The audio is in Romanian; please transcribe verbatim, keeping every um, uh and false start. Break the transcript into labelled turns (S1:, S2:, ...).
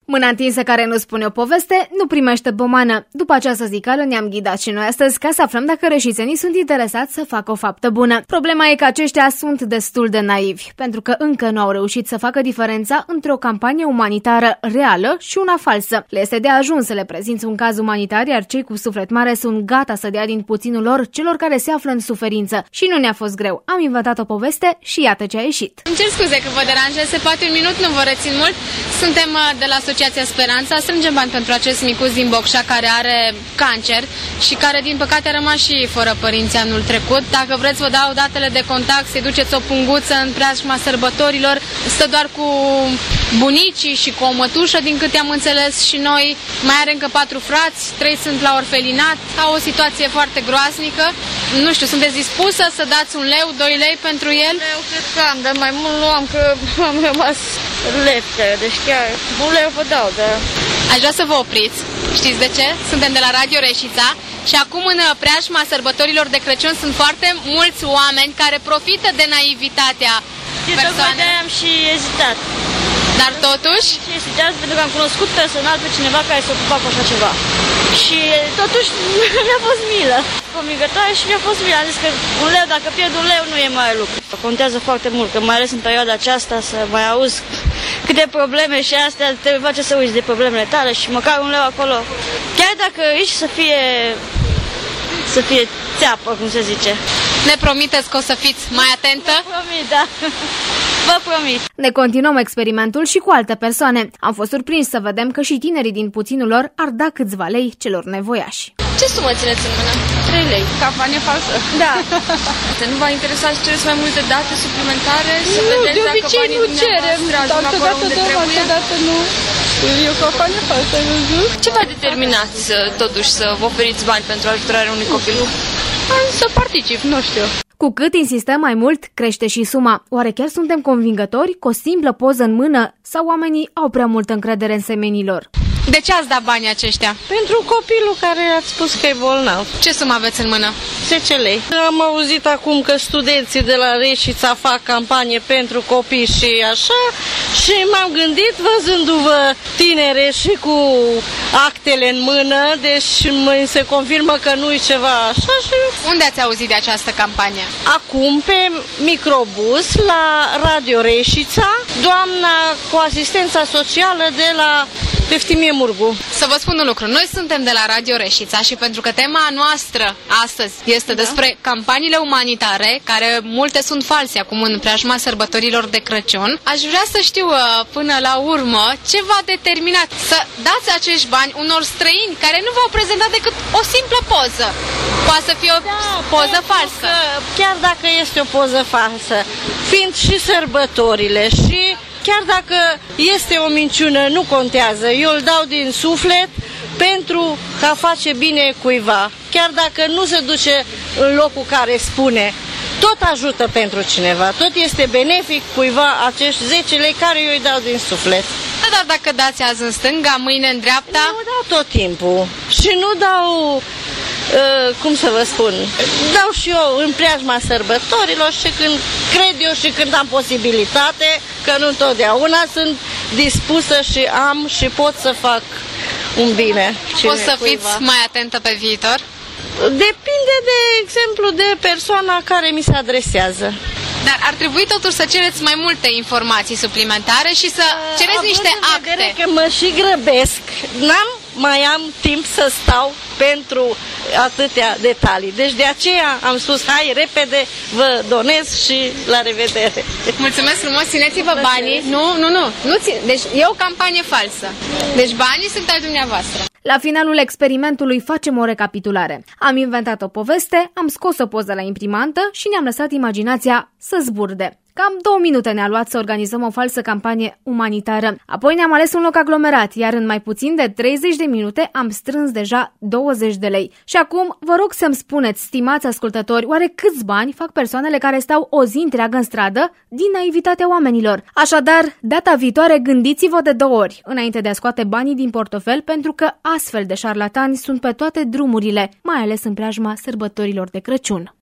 S1: Mâna întinsă care nu spune o poveste, nu primește pomană. După această zicală ne-am ghidat și noi astăzi ca să aflăm dacă reșițenii sunt interesați să facă o faptă bună. Problema e că aceștia sunt destul de naivi, pentru că încă nu au reușit să facă diferența între o campanie umanitară reală și una falsă. Le este de ajuns să le prezinți un caz umanitar, iar cei cu suflet mare sunt gata să dea din puținul lor celor care se află în suferință. Și nu ne-a fost greu. Am inventat o poveste și iată ce a ieșit.
S2: Îmi cer scuze că vă deranjez, se poate un minut, nu vă rețin mult. Suntem de la Asociația Speranța, strângem bani pentru acest micuț din Bocșa care are cancer și care din păcate a rămas și fără părinți anul trecut. Dacă vreți vă dau datele de contact, să-i duceți o punguță în preajma sărbătorilor. Stă doar cu bunicii și cu o mătușă, din câte am înțeles și noi. Mai are încă patru frați, trei sunt la orfelinat, au o situație foarte groaznică. Nu știu, sunteți dispusă să dați un leu, doi lei pentru el?
S3: Eu cred că am, dar mai mult nu am, că am rămas lepte, deci chiar un leu vă dau, dar...
S2: Aș vrea să vă opriți, știți de ce? Suntem de la Radio Reșița și acum în preajma sărbătorilor de Crăciun sunt foarte mulți oameni care profită de naivitatea persoanelor.
S3: am și ezitat.
S2: Dar totuși?
S3: Și ezitat pentru că am cunoscut personal pe cineva care se ocupa cu așa ceva. Și totuși mi-a fost milă. Convingătoare și mi-a fost milă. Am zis că un leu, dacă pierd un leu, nu e mare lucru. Contează foarte mult, că mai ales în perioada aceasta să mai auzi câte probleme și astea te face să uiți de problemele tale și măcar un leu acolo. Chiar dacă ești să fie, să fie țeapă, cum se zice.
S2: Ne promiteți că o să fiți mai atentă?
S3: Vă promit, da. Vă promit.
S1: Ne continuăm experimentul și cu alte persoane. Am fost surprinși să vedem că și tinerii din puținul lor ar da câțiva lei celor nevoiași.
S2: Ce sumă țineți în mână?
S3: trei lei. Campanie falsă?
S2: Da.
S3: Nu v-a interesat să cereți mai multe date suplimentare? Să
S4: nu,
S3: vedeți
S4: de
S3: dacă
S4: obicei nu cerem. Altă dată dăm, altă dată nu. E o campanie falsă, ai văzut?
S3: Ce v-a determinat totuși să vă oferiți bani pentru ajutorarea unui copil?
S4: Să particip, nu știu.
S1: Cu cât insistăm mai mult, crește și suma. Oare chiar suntem convingători cu o simplă poză în mână sau oamenii au prea multă încredere în semenilor?
S2: De ce ați dat banii aceștia?
S4: Pentru copilul care ați spus că e bolnav.
S2: Ce sumă aveți în mână?
S4: zece lei. Am auzit acum că studenții de la Reșița fac campanie pentru copii și așa și m-am gândit, văzându-vă tinere și cu actele în mână, deci se confirmă că nu e ceva așa și...
S2: Unde ați auzit de această campanie?
S4: Acum pe microbus la Radio Reșița, doamna cu asistența socială de la Peftimie Murgu.
S2: Să vă spun un lucru, noi suntem de la Radio Reșița și pentru că tema noastră astăzi este da. despre campaniile umanitare, care multe sunt false acum în preajma sărbătorilor de Crăciun, aș vrea să știu până la urmă ce v-a determinat să dați acești bani unor străini care nu v-au prezentat decât o simplă poză. Poate să fie o da, poză falsă.
S4: Chiar dacă este o poză falsă, fiind și sărbătorile și chiar dacă este o minciună, nu contează. Eu îl dau din suflet pentru a face bine cuiva. Chiar dacă nu se duce în locul care spune, tot ajută pentru cineva. Tot este benefic cuiva acești zece lei care eu îi dau din suflet.
S2: Da, dar dacă dați azi în stânga, mâine în dreapta?
S4: Nu dau tot timpul. Și nu dau... Uh, cum să vă spun, dau și eu în preajma sărbătorilor și când cred eu și când am posibilitate, că nu întotdeauna sunt dispusă și am și pot să fac un bine.
S2: Poți să fiți mai atentă pe viitor?
S4: Depinde, de exemplu, de persoana care mi se adresează.
S2: Dar ar trebui totuși să cereți mai multe informații suplimentare și să cereți
S4: uh,
S2: niște acte.
S4: Că mă și grăbesc, n-am mai am timp să stau pentru atâtea detalii. Deci de aceea am spus, hai, repede, vă donez și la revedere.
S2: Mulțumesc frumos, țineți-vă banii. Nu, nu, nu, nu țin. Deci e o campanie falsă. Deci banii sunt ai dumneavoastră.
S1: La finalul experimentului facem o recapitulare. Am inventat o poveste, am scos o poză la imprimantă și ne-am lăsat imaginația să zburde. Cam două minute ne-a luat să organizăm o falsă campanie umanitară. Apoi ne-am ales un loc aglomerat, iar în mai puțin de treizeci de minute am strâns deja douăzeci de lei. Și acum vă rog să-mi spuneți, stimați ascultători, oare câți bani fac persoanele care stau o zi întreagă în stradă din naivitatea oamenilor? Așadar, data viitoare gândiți-vă de două ori, înainte de a scoate banii din portofel, pentru că astfel de șarlatani sunt pe toate drumurile, mai ales în preajma sărbătorilor de Crăciun.